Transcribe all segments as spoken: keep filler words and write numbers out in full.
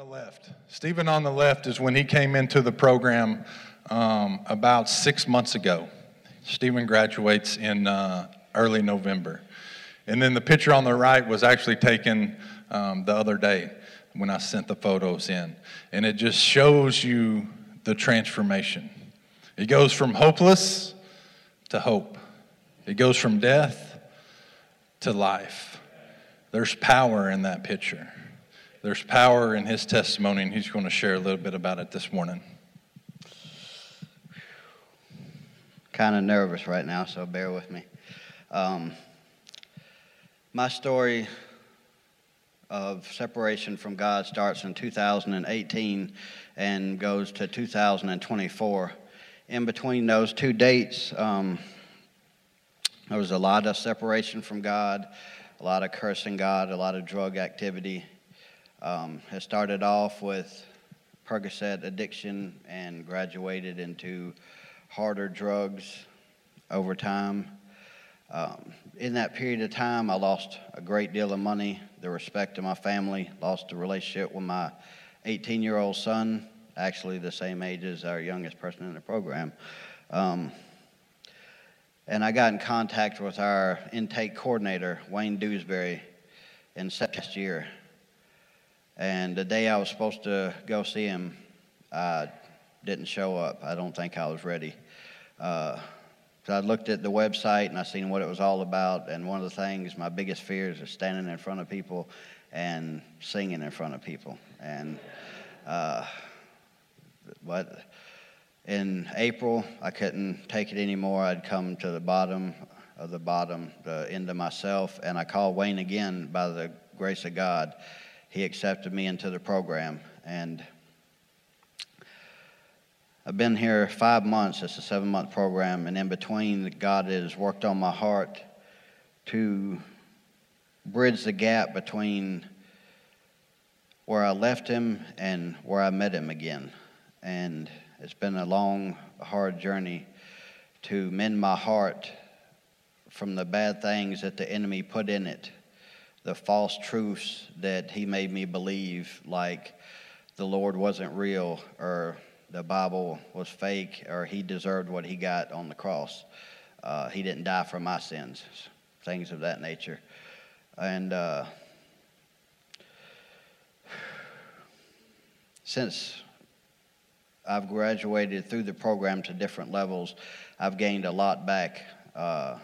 the left. Stephen on the left is when he came into the program um, about six months ago. Stephen graduates in uh, early November. And then the picture on the right was actually taken um, the other day when I sent the photos in. And it just shows you the transformation. It goes from hopeless to hope. It goes from death to life. There's power in that picture. There's power in his testimony, and he's going to share a little bit about it this morning. Kind of nervous right now, so bear with me. Um, my story of separation from God starts in two thousand eighteen and goes to two thousand twenty-four. In between those two dates, um, there was a lot of separation from God, a lot of cursing God, a lot of drug activity. Um, it started off with Percocet addiction and graduated into harder drugs over time. Um, in that period of time, I lost a great deal of money, the respect of my family, lost the relationship with my eighteen-year-old son, actually the same age as our youngest person in the program. Um, and I got in contact with our intake coordinator, Wayne Dewsbury, in last year. And the day I was supposed to go see him, I didn't show up. I don't think I was ready. Uh, so I looked at the website and I seen what it was all about. And one of the things, my biggest fears is standing in front of people and singing in front of people. And uh, but in April, I couldn't take it anymore. I'd come to the bottom of the bottom, the end of myself. And I called Wayne again by the grace of God. He accepted me into the program, and I've been here five months. It's a seven-month program, and in between, God has worked on my heart to bridge the gap between where I left him and where I met him again. And it's been a long, hard journey to mend my heart from the bad things that the enemy put in it, the false truths that he made me believe, like the Lord wasn't real, or the Bible was fake, or he deserved what he got on the cross. Uh, he didn't die for my sins, things of that nature. And uh, since I've graduated through the program to different levels, I've gained a lot back. Uh,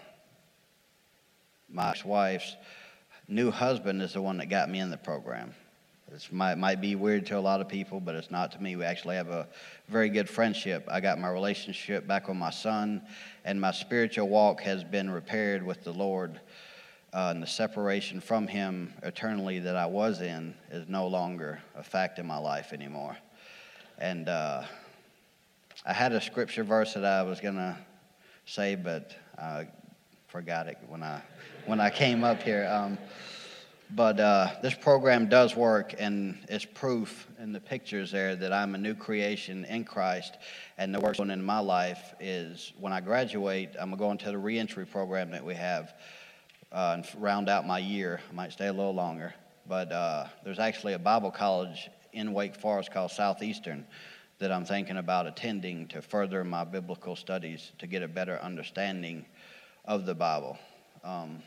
my ex-wife's new husband is the one that got me in the program. It might, might be weird to a lot of people, but it's not to me. We actually have a very good friendship. I got my relationship back with my son, and my spiritual walk has been repaired with the Lord. Uh, and the separation from him eternally that I was in is no longer a fact in my life anymore. And uh, I had a scripture verse that I was going to say, but I forgot it when I when I came up here. Um, but uh, this program does work, and it's proof in the pictures there that I'm a new creation in Christ. And the work going in my life is when I graduate, I'm going to the reentry program that we have uh, and round out my year. I might stay a little longer. But uh, there's actually a Bible college in Wake Forest called Southeastern that I'm thinking about attending to further my biblical studies to get a better understanding of the Bible. Um,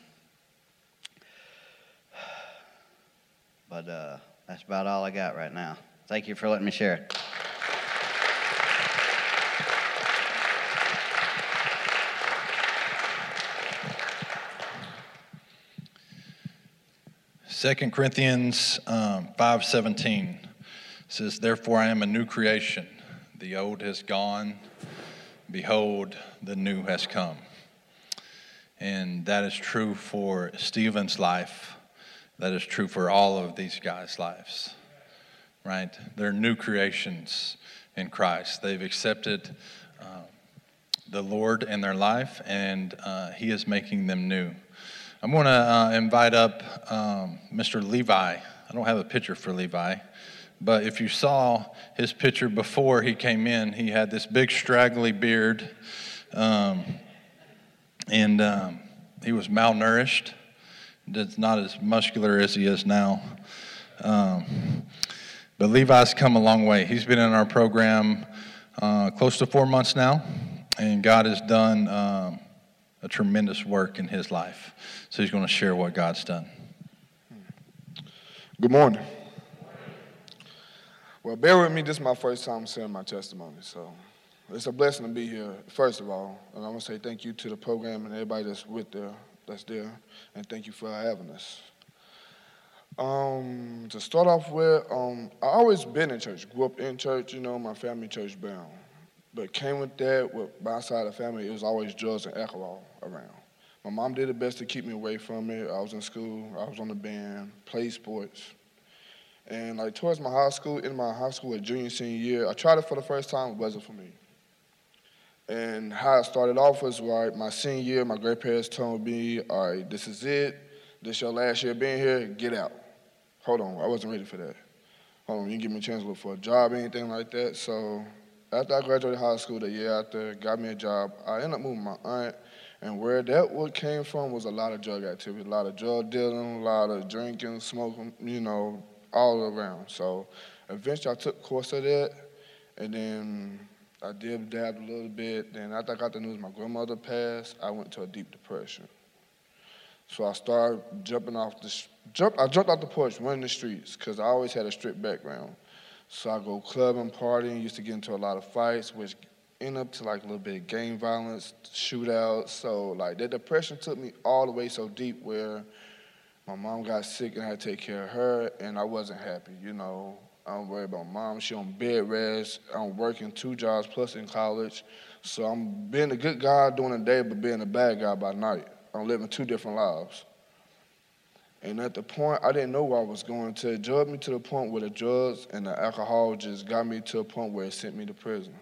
but uh, that's about all I got right now. Thank you for letting me share. Second Corinthians um, five seventeen says, "Therefore I am a new creation. The old has gone. Behold, the new has come." And that is true for Stephen's life. That is true for all of these guys' lives, right? They're new creations in Christ. They've accepted uh, the Lord in their life, and uh, He is making them new. I'm going to uh, invite up um, Mister Levi. I don't have a picture for Levi, but if you saw his picture before he came in, he had this big straggly beard, um, and um, he was malnourished. It's not as muscular as he is now. Um, But Levi's come a long way. He's been in our program uh, close to four months now, and God has done um, a tremendous work in his life. So he's going to share what God's done. Good morning. Well, bear with me. This is my first time sharing my testimony, so it's a blessing to be here, first of all. And I want to say thank you to the program and everybody that's with there, that's there, and thank you for having us. Um, to start off with, um, I always been in church. Grew up in church, you know, my family church bound. But came with that, with my side of the family, it was always drugs and alcohol around. My mom did her best to keep me away from it. I was in school, I was on the band, played sports. And like towards my high school, in my high school, at junior, senior year, I tried it for the first time, it wasn't for me. And how it started off was, right, my senior year, my grandparents told me, all right, this is it. This your last year being here, get out. Hold on, I wasn't ready for that. Hold on, you didn't give me a chance to look for a job or anything like that. So after I graduated high school, the year after, got me a job, I ended up moving with my aunt. And where that what came from was a lot of drug activity, a lot of drug dealing, a lot of drinking, smoking, you know, all around. So eventually I took a course of that, and then I did dab a little bit. Then after I got the news my grandmother passed, I went to a deep depression. So I started jumping off the, jump, I jumped off the porch, running the streets, because I always had a strict background. So I go clubbing, partying, used to get into a lot of fights, which ended up to like a little bit of gang violence, shootouts. So like that depression took me all the way so deep where my mom got sick and I had to take care of her, and I wasn't happy, you know. I'm worried about my mom. She on bed rest. I'm working two jobs plus in college. So I'm being a good guy during the day, but being a bad guy by night. I'm living two different lives. And at the point, I didn't know where I was going to. It drugged me to the point where the drugs and the alcohol just got me to a point where it sent me to prison.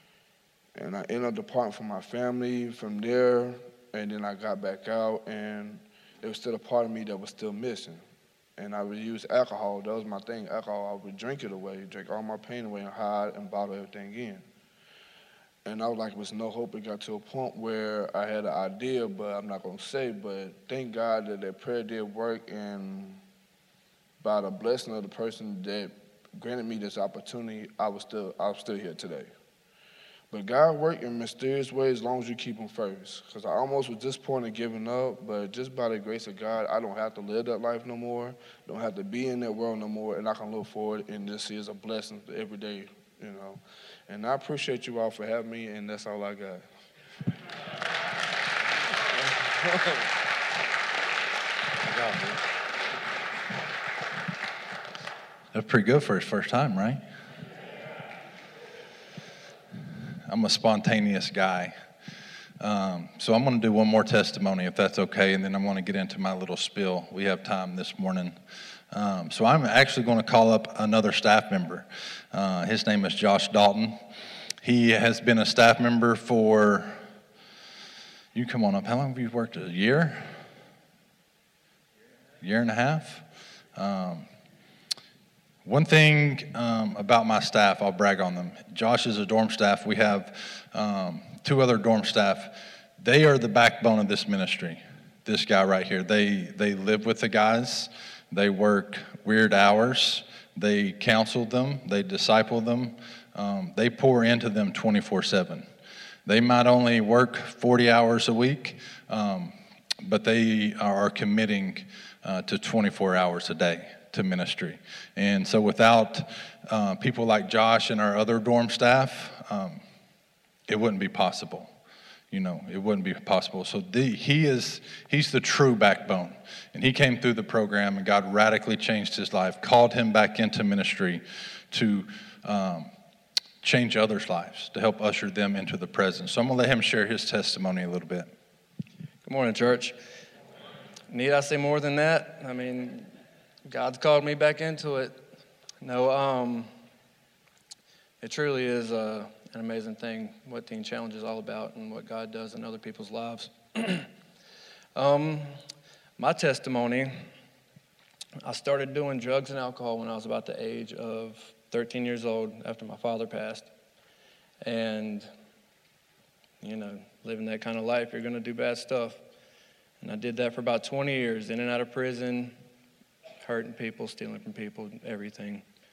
And I ended up departing from my family from there, and then I got back out, and there was still a part of me that was still missing. And I would use alcohol. That was my thing, alcohol. I would drink it away, drink all my pain away and hide and bottle everything in. And I was like, there was no hope. It got to a point where I had an idea, but I'm not going to say, but thank God that that prayer did work, and by the blessing of the person that granted me this opportunity, I was still, I was still here today. But God worked in mysterious ways as long as you keep him first. Because I almost was disappointed giving up, but just by the grace of God, I don't have to live that life no more, don't have to be in that world no more, and I can look forward, and this is a blessing every day, you know. And I appreciate you all for having me, and that's all I got. That's pretty good for his first time, right? I'm a spontaneous guy. Um, so I'm going to do one more testimony, if that's okay, and then I'm going to get into my little spiel. We have time this morning. Um, so I'm actually going to call up another staff member. Uh, his name is Josh Dalton. He has been a staff member for, you come on up, how long have you worked? A year? Year and a half? Um, One thing um, about my staff, I'll brag on them. Josh is a dorm staff. We have um, two other dorm staff. They are the backbone of this ministry, this guy right here. They they live with the guys. They work weird hours. They counsel them. They disciple them. Um, they pour into them twenty-four seven. They might only work forty hours a week, um, but they are committing uh, to twenty-four hours a day to ministry. And so without uh, people like Josh and our other dorm staff, um, it wouldn't be possible. You know, it wouldn't be possible. So the, he is, he's the true backbone. And he came through the program, and God radically changed his life, called him back into ministry to um, change others' lives, to help usher them into the presence. So I'm going to let him share his testimony a little bit. Good morning, church. Need I say more than that? I mean, God's called me back into it. No, um, it truly is uh, an amazing thing what Teen Challenge is all about and what God does in other people's lives. um, my testimony, I started doing drugs and alcohol when I was about the age of thirteen years old after my father passed. And, you know, living that kind of life, you're going to do bad stuff. And I did that for about twenty years, in and out of prison, hurting people, stealing from people, everything.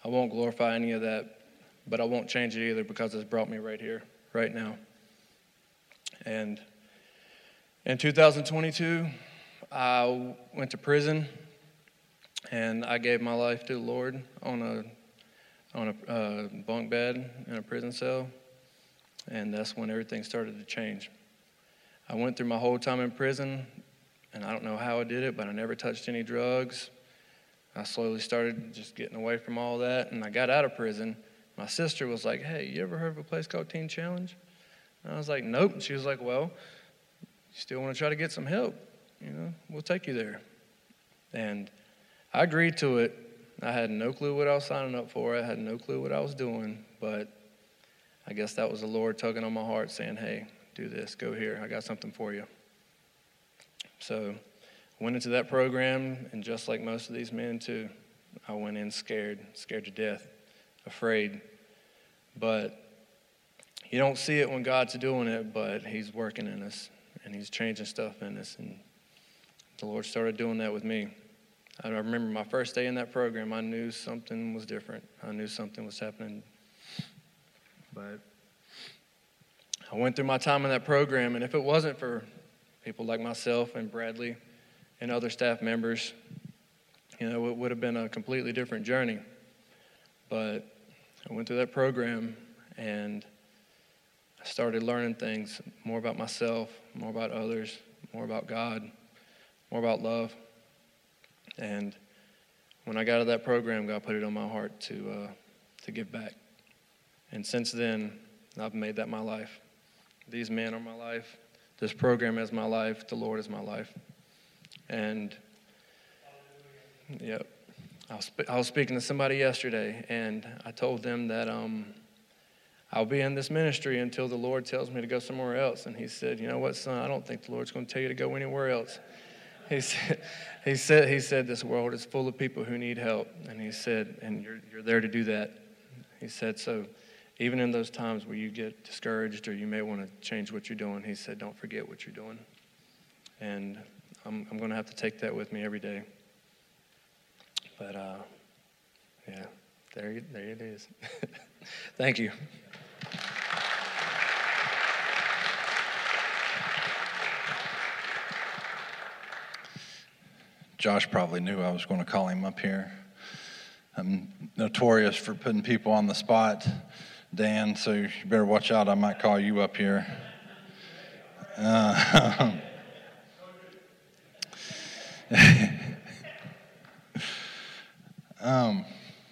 I won't glorify any of that, but I won't change it either because it's brought me right here, right now. And in two thousand twenty-two, I went to prison, and I gave my life to the Lord on a on a uh, bunk bed in a prison cell, and that's when everything started to change. I went through my whole time in prison, and I don't know how I did it, but I never touched any drugs. I slowly started just getting away from all that, and I got out of prison. My sister was like, hey, you ever heard of a place called Teen Challenge? And I was like, nope. And she was like, well, you still want to try to get some help? You know, we'll take you there. And I agreed to it. I had no clue what I was signing up for. I had no clue what I was doing, but I guess that was the Lord tugging on my heart saying, hey, do this, go here. I got something for you. So I went into that program, and just like most of these men too, I went in scared, scared to death, afraid. But you don't see it when God's doing it, but he's working in us, and he's changing stuff in us. And the Lord started doing that with me. I remember my first day in that program, I knew something was different. I knew something was happening. But I went through my time in that program, and if it wasn't for people like myself and Bradley and other staff members, you know, it would have been a completely different journey. But I went through that program, and I started learning things, more about myself, more about others, more about God, more about love. And when I got out of that program, God put it on my heart to uh, to give back. And since then, I've made that my life. These men are my life. This program is my life. The Lord is my life. And, yep, I was, I was speaking to somebody yesterday, and I told them that um, I'll be in this ministry until the Lord tells me to go somewhere else. And he said, you know what, son, I don't think the Lord's going to tell you to go anywhere else. He said, he said, he said, this world is full of people who need help. And he said, and you're, you're there to do that. He said, so even in those times where you get discouraged or you may want to change what you're doing, he said, don't forget what you're doing. And I'm, I'm going to have to take that with me every day. But, uh, yeah, there, there it is. Thank you. Josh probably knew I was going to call him up here. I'm notorious for putting people on the spot, Dan, so you better watch out. I might call you up here. Uh, um,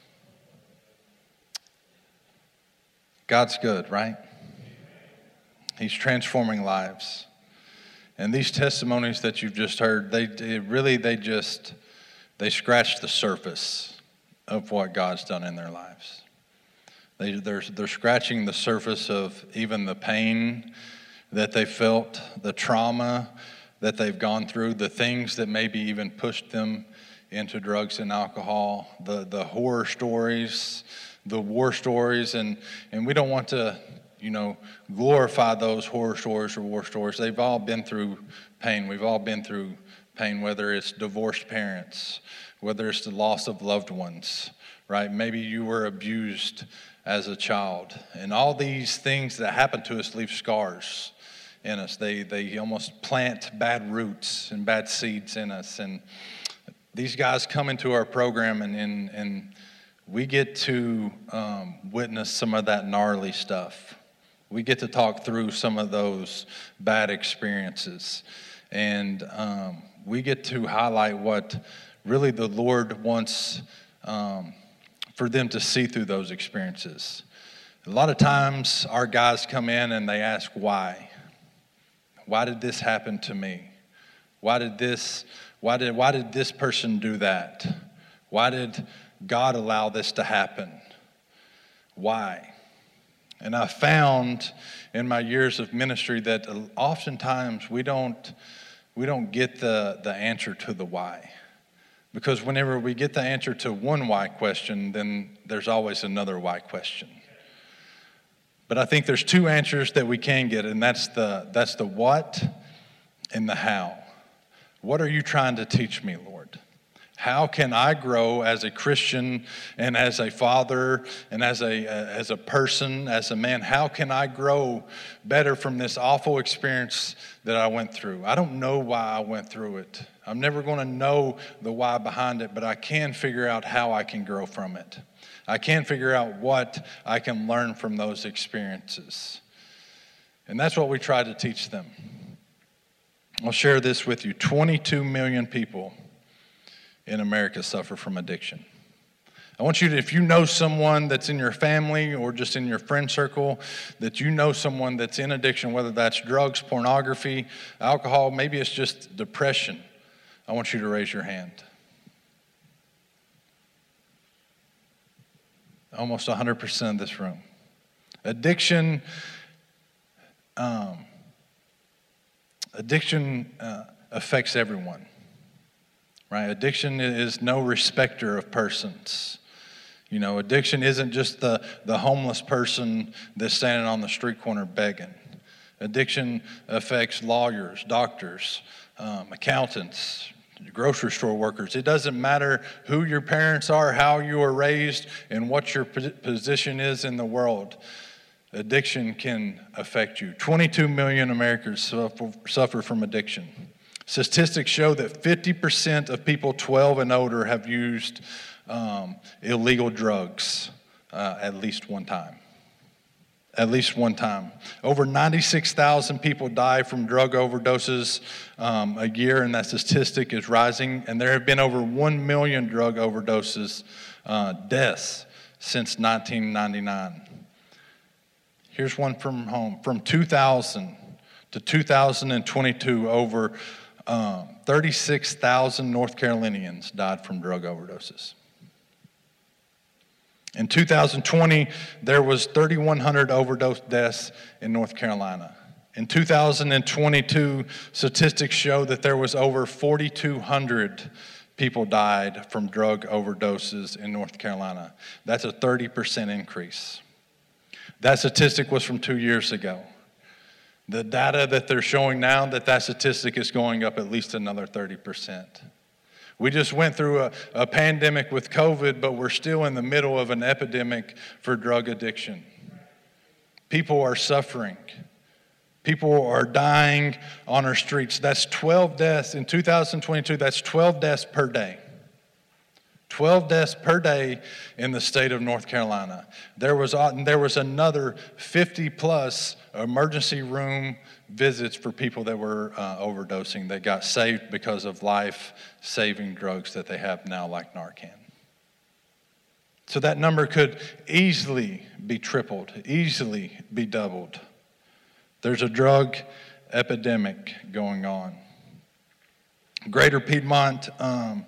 God's good, right? He's transforming lives. And these testimonies that you've just heard, they, they really, they just, they scratch the surface of what God's done in their lives. They, they're, they're scratching the surface of even the pain that they felt, the trauma that they've gone through, the things that maybe even pushed them into drugs and alcohol, the, the horror stories, the war stories, and, and we don't want to, you know, glorify those horror stories or war stories. They've all been through pain. We've all been through pain, whether it's divorced parents, whether it's the loss of loved ones, right? Maybe you were abused as a child. And all these things that happen to us leave scars in us. They, they almost plant bad roots and bad seeds in us. And these guys come into our program, and, and, and we get to um, witness some of that gnarly stuff. We get to talk through some of those bad experiences, and um, we get to highlight what really the Lord wants um, for them to see through those experiences. A lot of times our guys come in and they ask why. Why did this happen to me? Why did this, why did, why did this person do that? Why did God allow this to happen? Why? And I found in my years of ministry that oftentimes we don't we don't get the, the answer to the why. Because whenever we get the answer to one why question, then there's always another why question. But I think there's two answers that we can get, and that's the that's the what and the how. What are you trying to teach me, Lord? How can I grow as a Christian and as a father and as a as a person, as a man? How can I grow better from this awful experience that I went through? I don't know why I went through it. I'm never going to know the why behind it, but I can figure out how I can grow from it. I can figure out what I can learn from those experiences. And that's what we try to teach them. I'll share this with you. twenty-two million people in America suffer from addiction. I want you to, if you know someone that's in your family or just in your friend circle, that you know someone that's in addiction, whether that's drugs, pornography, alcohol, maybe it's just depression, I want you to raise your hand. Almost one hundred percent of this room. Addiction, um, addiction uh, affects everyone. Right? Addiction is no respecter of persons. You know, addiction isn't just the, the homeless person that's standing on the street corner begging. Addiction affects lawyers, doctors, um, accountants, grocery store workers. It doesn't matter who your parents are, how you were raised, and what your position is in the world. Addiction can affect you. twenty-two million Americans suffer, suffer from addiction. Statistics show that fifty percent of people twelve and older have used um, illegal drugs uh, at least one time. At least one time. Over ninety-six thousand people die from drug overdoses um, a year, and that statistic is rising. And there have been over one million drug overdoses, uh, deaths since nineteen ninety-nine. Here's one from home. From two thousand to two thousand twenty-two, over Um, thirty-six thousand North Carolinians died from drug overdoses. In two thousand twenty, there was three thousand one hundred overdose deaths in North Carolina. In two thousand twenty-two, statistics show that there was over four thousand two hundred people died from drug overdoses in North Carolina. That's a thirty percent increase. That statistic was from two years ago. The data that they're showing now, that that statistic is going up at least another thirty percent. We just went through a, a pandemic with COVID, but we're still in the middle of an epidemic for drug addiction. People are suffering. People are dying on our streets. That's twelve deaths in two thousand twenty-two. That's twelve deaths per day. twelve deaths per day in the state of North Carolina. There was, there was another fifty plus emergency room visits for people that were uh, overdosing. They got saved because of life-saving drugs that they have now, like Narcan. So that number could easily be tripled, easily be doubled. There's a drug epidemic going on. Greater Piedmont um,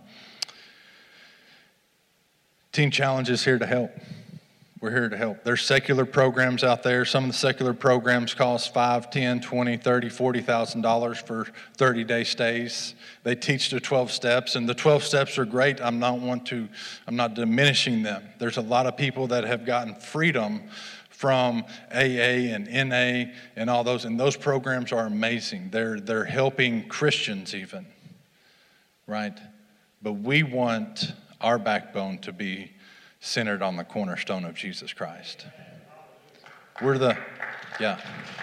Teen Challenge is here to help. We're here to help. There's secular programs out there. Some of the secular programs cost five, ten, twenty, thirty, forty thousand dollars for thirty-day stays. They teach the twelve steps, and the twelve steps are great. I'm not want to. I'm not diminishing them. There's a lot of people that have gotten freedom from A A and N A and all those, and those programs are amazing. They're they're helping Christians even, right? But we want our backbone to be centered on the cornerstone of Jesus Christ. We're the, yeah.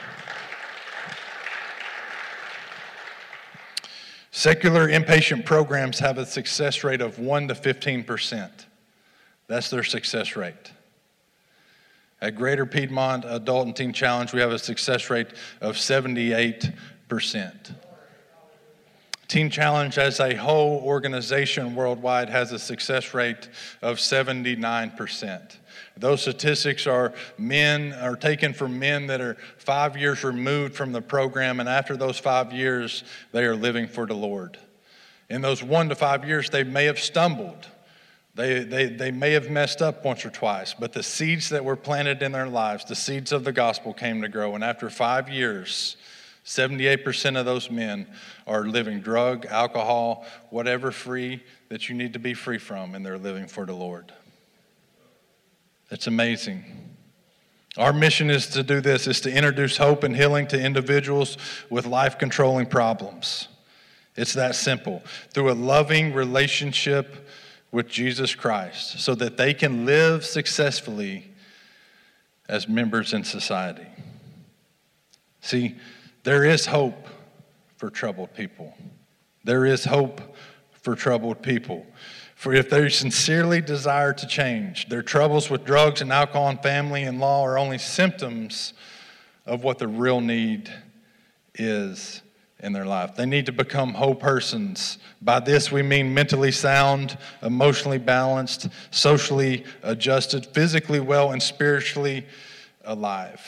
Secular inpatient programs have a success rate of one to fifteen percent. That's their success rate. At Greater Piedmont Adult and Teen Challenge, we have a success rate of seventy-eight percent. Teen Challenge as a whole organization worldwide has a success rate of seventy-nine percent. Those statistics are men are taken from men that are five years removed from the program, and after those five years, they are living for the Lord. In those one to five years, they may have stumbled. They, they, they may have messed up once or twice, but the seeds that were planted in their lives, the seeds of the gospel came to grow, and after five years, seventy-eight percent of those men are living drug, alcohol, whatever free that you need to be free from, and they're living for the Lord. It's amazing. Our mission is to do this, is to introduce hope and healing to individuals with life-controlling problems. It's that simple. Through a loving relationship with Jesus Christ so that they can live successfully as members in society. See, there is hope for troubled people. There is hope for troubled people. For if they sincerely desire to change, their troubles with drugs and alcohol and family and law are only symptoms of what the real need is in their life. They need to become whole persons. By this we mean mentally sound, emotionally balanced, socially adjusted, physically well, and spiritually alive.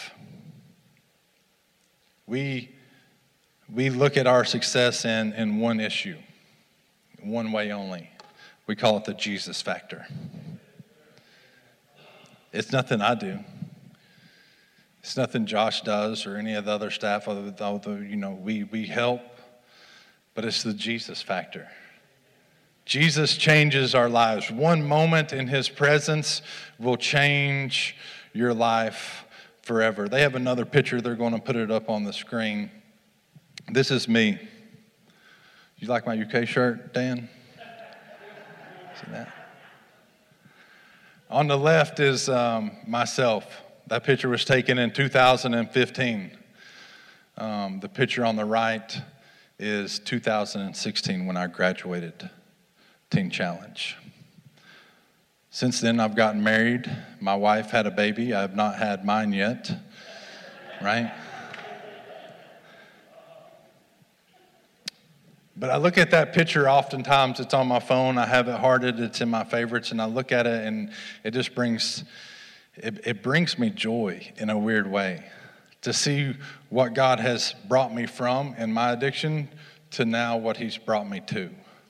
We, we look at our success in, in one issue, one way only. We call it the Jesus factor. It's nothing I do. It's nothing Josh does or any of the other staff, although, you know, we, we help, but it's the Jesus factor. Jesus changes our lives. One moment in his presence will change your life forever. They have another picture. They're going to put it up on the screen. This is me. You like my U K shirt, Dan? See that? On the left is um, myself. That picture was taken in two thousand fifteen. Um, the picture on the right is two thousand sixteen when I graduated Teen Challenge. Since then, I've gotten married. My wife had a baby. I have not had mine yet, right? But I look at that picture oftentimes. It's on my phone. I have it hearted. It's in my favorites, and I look at it, and it just brings it, it brings me joy in a weird way to see what God has brought me from in my addiction to now what He's brought me to.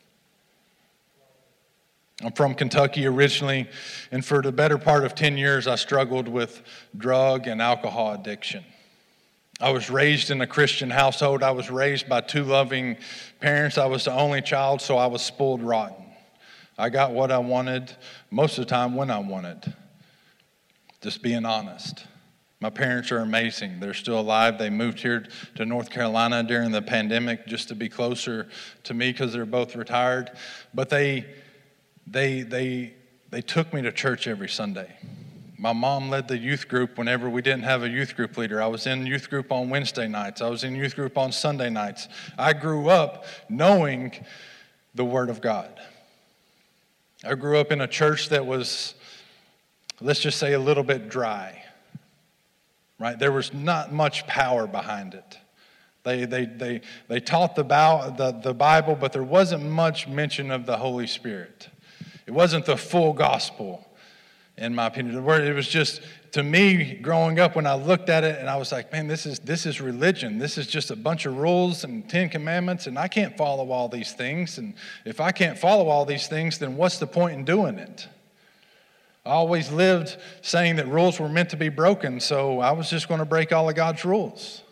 I'm from Kentucky originally, and for the better part of ten years, I struggled with drug and alcohol addiction. I was raised in a Christian household. I was raised by two loving parents. I was the only child, so I was spoiled rotten. I got what I wanted most of the time when I wanted. Just being honest. My parents are amazing. They're still alive. They moved here to North Carolina during the pandemic just to be closer to me because they're both retired. But they, they, they, they took me to church every Sunday. My mom led the youth group whenever we didn't have a youth group leader. I was in youth group on Wednesday nights. I was in youth group on Sunday nights. I grew up knowing the Word of God. I grew up in a church that was, let's just say, a little bit dry, right? There was not much power behind it. They they they they taught the, the, the Bible, but there wasn't much mention of the Holy Spirit. It wasn't the full gospel. In my opinion, the word, it was just, to me, growing up, when I looked at it and I was like, man, this is this is religion. This is just a bunch of rules and Ten Commandments, and I can't follow all these things. And if I can't follow all these things, then what's the point in doing it? I always lived saying that rules were meant to be broken, so I was just going to break all of God's rules.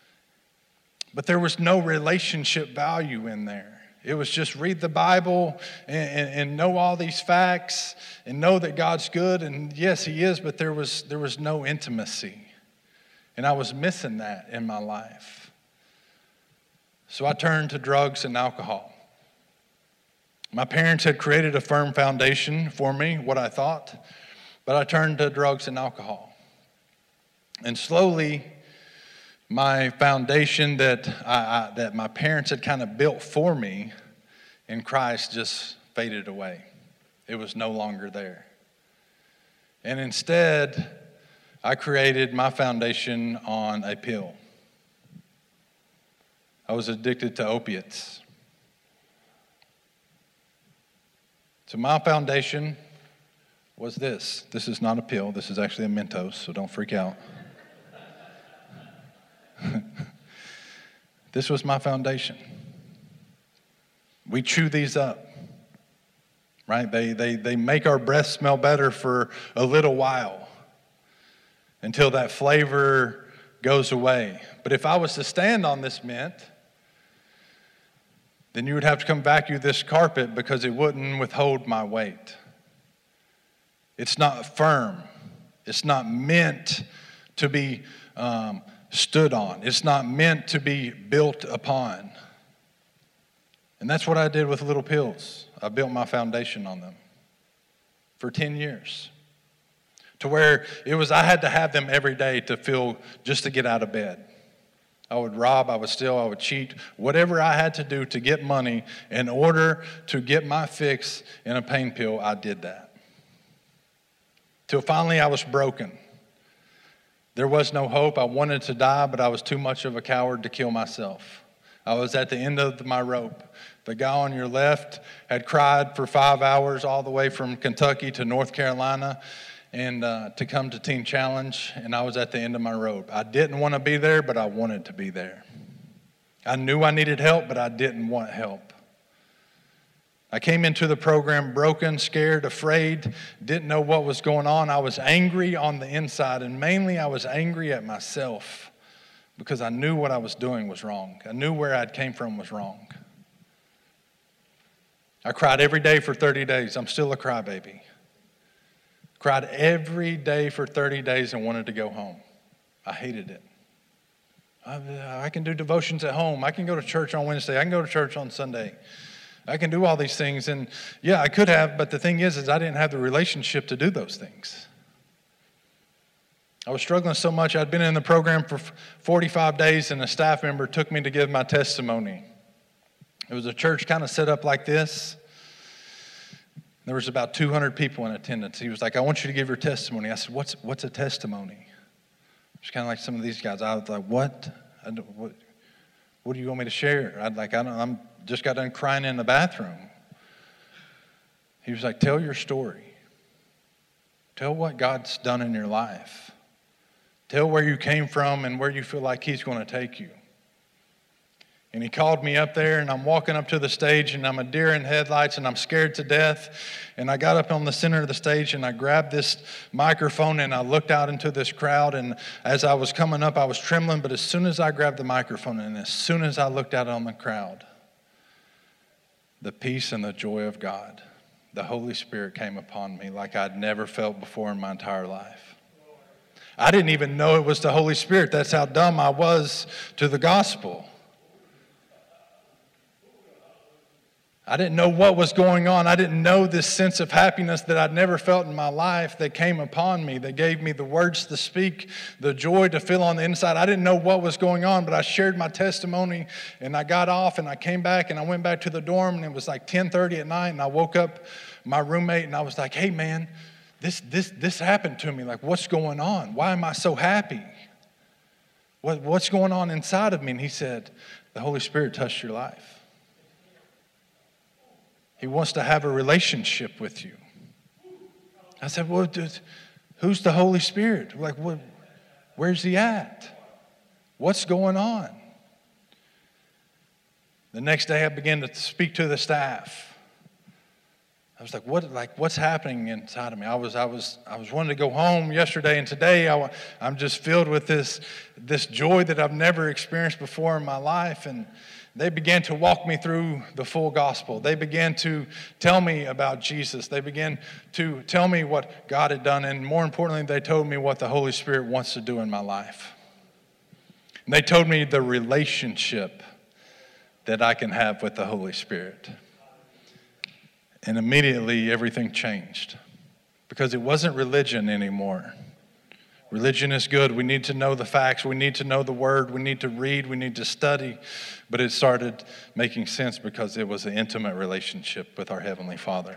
But there was no relationship value in there. It was just read the Bible and, and, and know all these facts and know that God's good. And yes, He is, but there was there was no intimacy. And I was missing that in my life. So I turned to drugs and alcohol. My parents had created a firm foundation for me, what I thought, but I turned to drugs and alcohol. And slowly, my foundation that I, I, that my parents had kind of built for me in Christ just faded away. It was no longer there. And instead, I created my foundation on a pill. I was addicted to opiates. So my foundation was this. This is not a pill. This is actually a Mentos, so don't freak out. This was my foundation. We chew these up, right? They, they, they make our breath smell better for a little while until that flavor goes away. But if I was to stand on this mint, then you would have to come vacuum this carpet because it wouldn't withhold my weight. It's not firm. It's not meant to be um, stood on. It's not meant to be built upon. And that's what I did with Little Pills. I built my foundation on them for ten years. To where it was, I had to have them every day to feel, just to get out of bed. I would rob, I would steal, I would cheat, whatever I had to do to get money in order to get my fix in a pain pill, I did that. Till finally I was broken. There was no hope. I wanted to die, but I was too much of a coward to kill myself. I was at the end of my rope. The guy on your left had cried for five hours all the way from Kentucky to North Carolina and uh, to come to Teen Challenge, and I was at the end of my rope. I didn't want to be there, but I wanted to be there. I knew I needed help, but I didn't want help. I came into the program broken, scared, afraid, didn't know what was going on. I was angry on the inside, and mainly I was angry at myself because I knew what I was doing was wrong. I knew where I came from was wrong. I cried every day for thirty days. I'm still a crybaby. Cried every day for thirty days and wanted to go home. I hated it. I, I can do devotions at home. I can go to church on Wednesday. I can go to church on Sunday. I can do all these things. And yeah, I could have, but the thing is, is I didn't have the relationship to do those things. I was struggling so much. I'd been in the program for forty-five days, and a staff member took me to give my testimony. It was a church kind of set up like this. There was about two hundred people in attendance. He was like, I want you to give your testimony. I said, what's what's a testimony? It's kind of like some of these guys. I was like, what? I don't, what, what do you want me to share? I'd like, I don't, I'm just got done crying in the bathroom. He was like, tell your story. Tell what God's done in your life. Tell where you came from and where you feel like he's going to take you. And he called me up there, and I'm walking up to the stage, and I'm a deer in headlights, and I'm scared to death. And I got up on the center of the stage, and I grabbed this microphone, and I looked out into this crowd. And as I was coming up, I was trembling. But as soon as I grabbed the microphone, and as soon as I looked out on the crowd, the peace and the joy of God, the Holy Spirit came upon me like I'd never felt before in my entire life. I didn't even know it was the Holy Spirit. That's how dumb I was to the gospel. I didn't know what was going on. I didn't know this sense of happiness that I'd never felt in my life that came upon me. That gave me the words to speak, the joy to feel on the inside. I didn't know what was going on, but I shared my testimony, and I got off, and I came back, and I went back to the dorm, and it was like ten thirty at night, and I woke up my roommate, and I was like, hey, man, this this this happened to me. Like, what's going on? Why am I so happy? What, what's going on inside of me? And he said, the Holy Spirit touched your life. He wants to have a relationship with you. I said, well, dude, who's the Holy Spirit? Like, what, where's he at? What's going on? The next day I began to speak to the staff. I was like, what, like, what's happening inside of me? I was, I was, I was wanting to go home yesterday, and today I, I'm just filled with this, this joy that I've never experienced before in my life. And they began to walk me through the full gospel. They began to tell me about Jesus. They began to tell me what God had done. And more importantly, they told me what the Holy Spirit wants to do in my life. And they told me the relationship that I can have with the Holy Spirit. And immediately everything changed. Because it wasn't religion anymore. Religion is good. We need to know the facts. We need to know the word. We need to read. We need to study. But it started making sense because it was an intimate relationship with our Heavenly Father.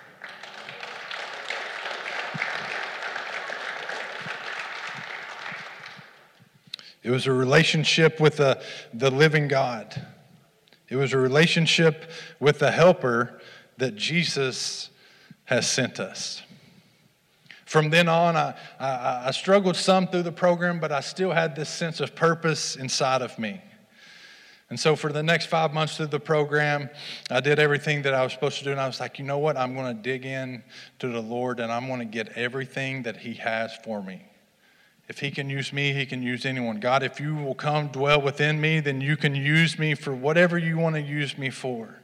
It was a relationship with the, the living God. It was a relationship with the helper that Jesus has sent us. From then on, I, I, I struggled some through the program, but I still had this sense of purpose inside of me. And so for the next five months through the program, I did everything that I was supposed to do, and I was like, you know what? I'm going to dig in to the Lord, and I'm going to get everything that he has for me. If he can use me, he can use anyone. God, if you will come dwell within me, then you can use me for whatever you want to use me for.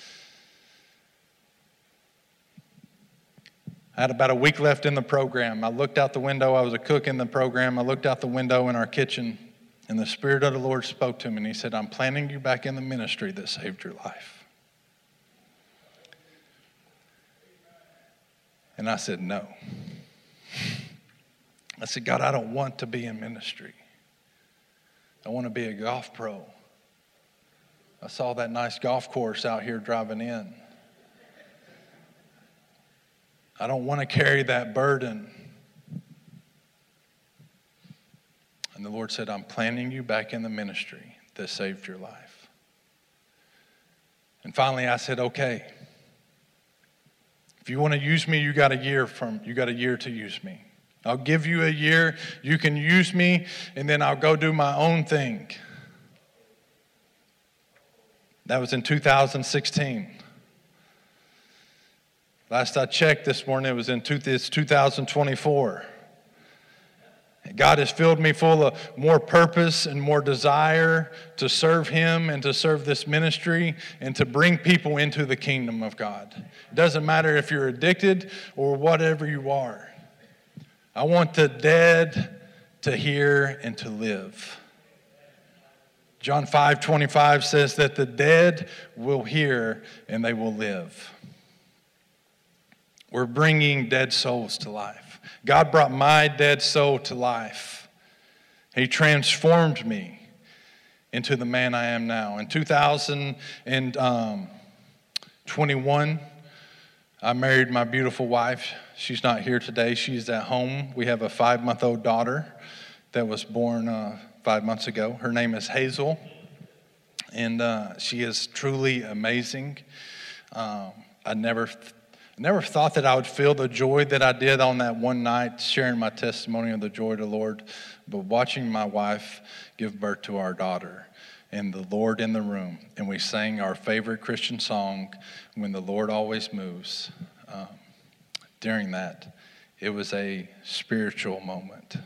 I had about a week left in the program. I looked out the window. I was a cook in the program. I looked out the window in our kitchen, and the Spirit of the Lord spoke to me, and he said, I'm planting you back in the ministry that saved your life. And I said, no. I said, God, I don't want to be in ministry. I want to be a golf pro. I saw that nice golf course out here driving in. I don't want to carry that burden. And the Lord said, I'm planting you back in the ministry that saved your life. And finally I said, okay. If you want to use me, you got a year from you got a year to use me. I'll give you a year. You can use me, and then I'll go do my own thing. That was in two thousand sixteen. Last I checked this morning, it was in two, it's two thousand twenty-four. God has filled me full of more purpose and more desire to serve Him and to serve this ministry and to bring people into the kingdom of God. It doesn't matter if you're addicted or whatever you are. I want the dead to hear and to live. John five twenty-five says that the dead will hear and they will live. We're bringing dead souls to life. God brought my dead soul to life. He transformed me into the man I am now. In two thousand twenty-one, I married my beautiful wife. She's not here today. She's at home. We have a five-month-old daughter that was born uh, five months ago. Her name is Hazel, and uh, she is truly amazing. Um, I never... I never thought that I would feel the joy that I did on that one night, sharing my testimony of the joy of the Lord. But watching my wife give birth to our daughter and the Lord in the room, and we sang our favorite Christian song, When the Lord Always Moves. Um, during that, it was a spiritual moment.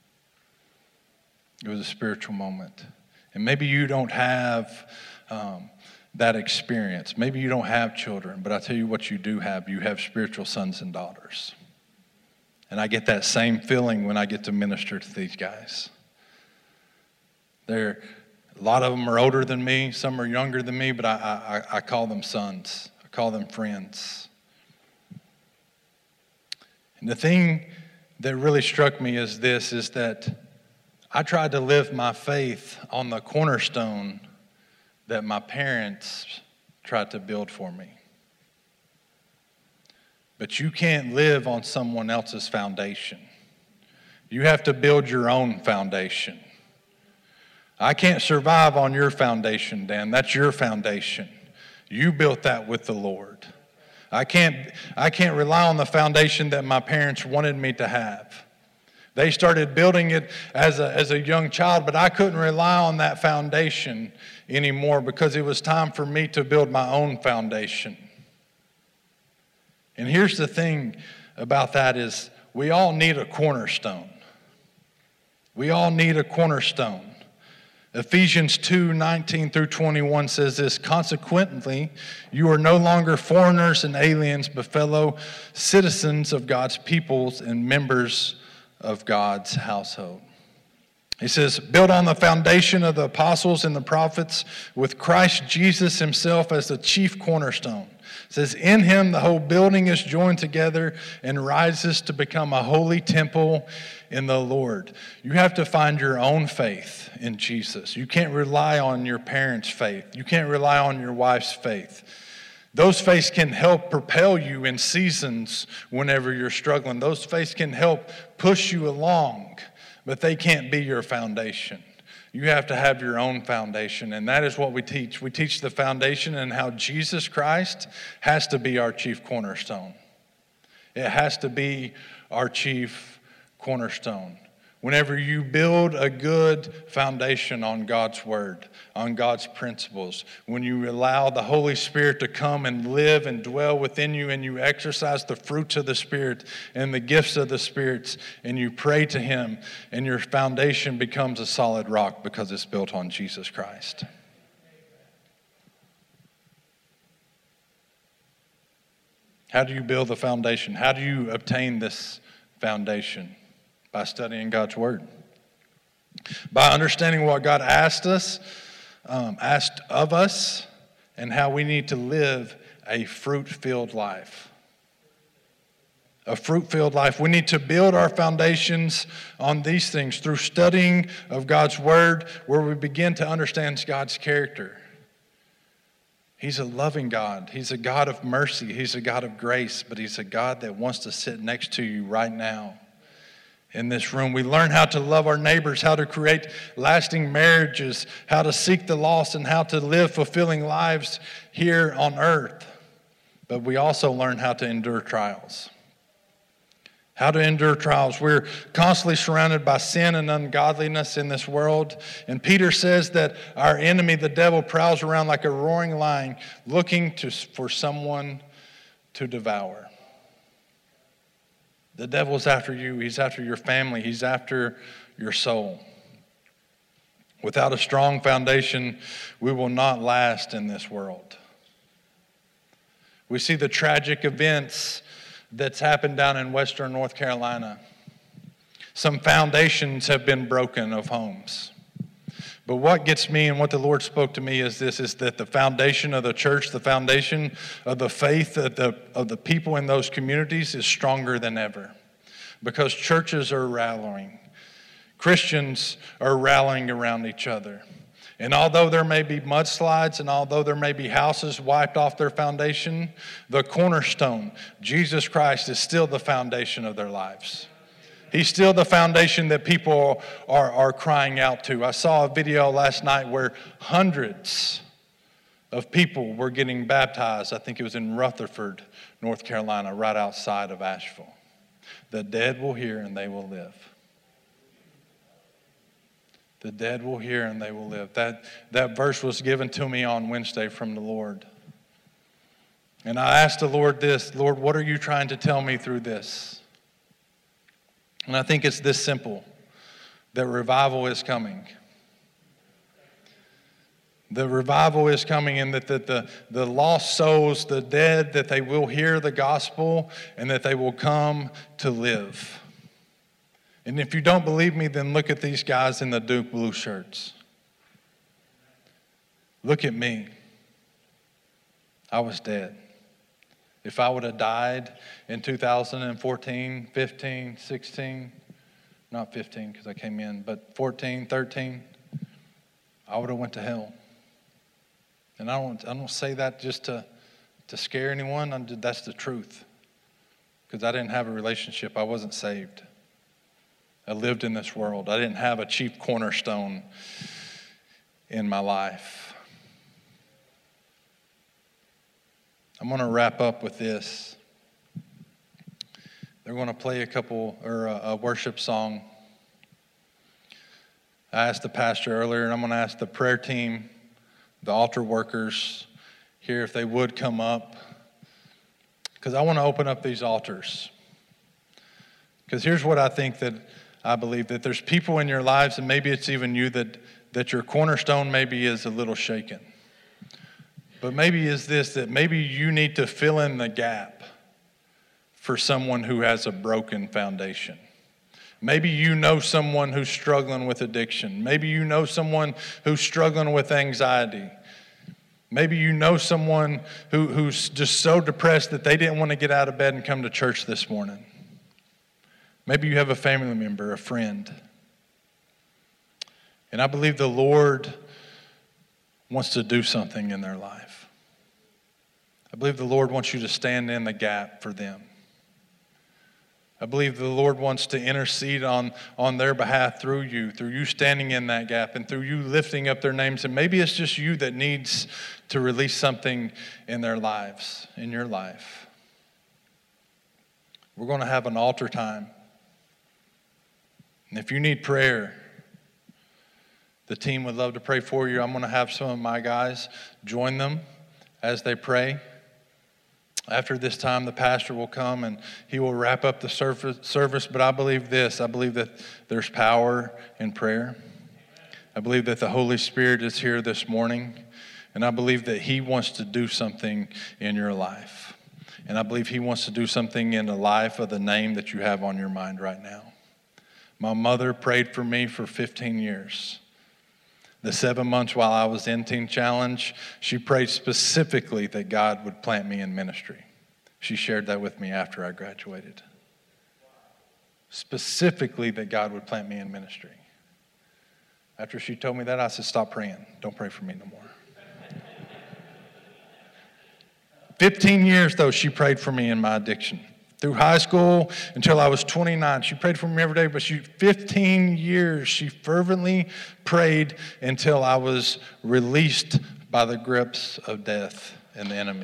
It was a spiritual moment. And maybe you don't have... Um, that experience. Maybe you don't have children, but I tell you what you do have. You have spiritual sons and daughters. And I get that same feeling when I get to minister to these guys. They're, a lot of them are older than me. Some are younger than me, but I, I, I call them sons. I call them friends. And the thing that really struck me is this, is that I tried to live my faith on the cornerstone that my parents tried to build for me. But you can't live on someone else's foundation. You have to build your own foundation. I can't survive on your foundation, Dan. That's your foundation. You built that with the Lord. I can't, I can't rely on the foundation that my parents wanted me to have. They started building it as a, as a young child, but I couldn't rely on that foundation anymore because it was time for me to build my own foundation. And here's the thing about that is we all need a cornerstone. We all need a cornerstone. Ephesians two nineteen through twenty-one says this, consequently, you are no longer foreigners and aliens, but fellow citizens of God's peoples and members of God's household. He says, built on the foundation of the apostles and the prophets with Christ Jesus himself as the chief cornerstone. It says, in him the whole building is joined together and rises to become a holy temple in the Lord. You have to find your own faith in Jesus. You can't rely on your parents' faith. You can't rely on your wife's faith. Those faiths can help propel you in seasons whenever you're struggling. Those faiths can help push you along, but they can't be your foundation. You have to have your own foundation, and that is what we teach. We teach the foundation and how Jesus Christ has to be our chief cornerstone. It has to be our chief cornerstone. Whenever you build a good foundation on God's word, on God's principles, when you allow the Holy Spirit to come and live and dwell within you, and you exercise the fruits of the Spirit and the gifts of the Spirit, and you pray to him, and your foundation becomes a solid rock because it's built on Jesus Christ. How do you build the foundation? How do you obtain this foundation? By studying God's word. By understanding what God asked us, um, asked of us, and how we need to live a fruit-filled life. a fruit-filled life. We need to build our foundations on these things through studying of God's word, where we begin to understand God's character. He's a loving God. He's a God of mercy. He's a God of grace, but he's a God that wants to sit next to you right now in this room. We learn how to love our neighbors, how to create lasting marriages, how to seek the lost, and how to live fulfilling lives here on earth. But we also learn how to endure trials. How to endure trials. We're constantly surrounded by sin and ungodliness in this world. And Peter says that our enemy, the devil, prowls around like a roaring lion, looking to, for someone to devour. The devil's after you. He's after your family. He's after your soul. Without a strong foundation, we will not last in this world. We see the tragic events that's happened down in western North Carolina. Some foundations have been broken of homes. But what gets me and what the Lord spoke to me is this, is that the foundation of the church, the foundation of the faith of the, of the people in those communities is stronger than ever. Because churches are rallying. Christians are rallying around each other. And although there may be mudslides and although there may be houses wiped off their foundation, the cornerstone, Jesus Christ, is still the foundation of their lives. He's still the foundation that people are, are crying out to. I saw a video last night where hundreds of people were getting baptized. I think it was in Rutherford, North Carolina, right outside of Asheville. The dead will hear and they will live. The dead will hear and they will live. That, that verse was given to me on Wednesday from the Lord. And I asked the Lord this, Lord, what are you trying to tell me through this? And I think it's this simple, that revival is coming. The revival is coming, and that the, the, the lost souls, the dead, that they will hear the gospel and that they will come to live. And if you don't believe me, then look at these guys in the Duke blue shirts. Look at me. I was dead. If I would have died in two thousand fourteen, fifteen, sixteen, not fifteen because I came in, but fourteen, thirteen, I would have went to hell. And I don't, I don't say that just to, to scare anyone. I'm, that's the truth. Because I didn't have a relationship. I wasn't saved. I lived in this world. I didn't have a chief cornerstone in my life. I'm going to wrap up with this. They're going to play a couple, or a, a worship song. I asked the pastor earlier, and I'm going to ask the prayer team, the altar workers here, if they would come up. Because I want to open up these altars. Because here's what I think that I believe, that there's people in your lives, and maybe it's even you, that, that your cornerstone maybe is a little shaken. But maybe is this, that maybe you need to fill in the gap for someone who has a broken foundation. Maybe you know someone who's struggling with addiction. Maybe you know someone who's struggling with anxiety. Maybe you know someone who, who's just so depressed that they didn't want to get out of bed and come to church this morning. Maybe you have a family member, a friend. And I believe the Lord wants to do something in their life. I believe the Lord wants you to stand in the gap for them. I believe the Lord wants to intercede on, on their behalf through you, through you standing in that gap and through you lifting up their names. And maybe it's just you that needs to release something in their lives, in your life. We're going to have an altar time. And if you need prayer, the team would love to pray for you. I'm going to have some of my guys join them as they pray. After this time, the pastor will come and he will wrap up the service. But I believe this. I believe that there's power in prayer. I believe that the Holy Spirit is here this morning. And I believe that he wants to do something in your life. And I believe he wants to do something in the life of the name that you have on your mind right now. My mother prayed for me for fifteen years. The seven months while I was in Teen Challenge, she prayed specifically that God would plant me in ministry. She shared that with me after I graduated. specifically that God would plant me in ministry. After she told me that, I said, stop praying. Don't pray for me no more. fifteen years, though, she prayed for me in my addiction. Through high school until I was twenty-nine. She prayed for me every day, but she, fifteen years, she fervently prayed until I was released by the grips of death and the enemy.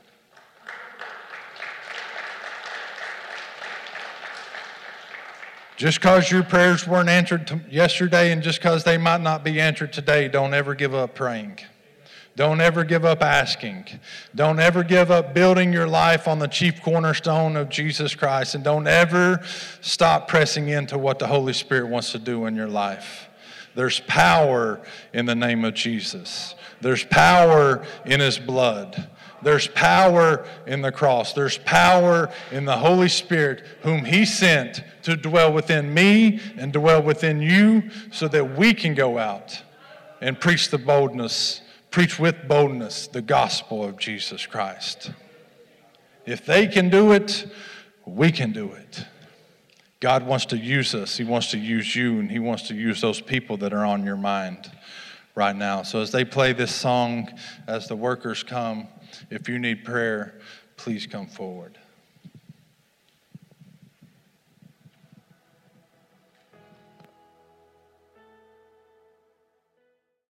Just because your prayers weren't answered to yesterday and just because they might not be answered today, don't ever give up praying. Don't ever give up asking. Don't ever give up building your life on the chief cornerstone of Jesus Christ. And don't ever stop pressing into what the Holy Spirit wants to do in your life. There's power in the name of Jesus. There's power in His blood. There's power in the cross. There's power in the Holy Spirit whom He sent to dwell within me and dwell within you so that we can go out and preach the boldness Preach with boldness the gospel of Jesus Christ. If they can do it, we can do it. God wants to use us. He wants to use you, and He wants to use those people that are on your mind right now. So as they play this song, as the workers come, if you need prayer, please come forward.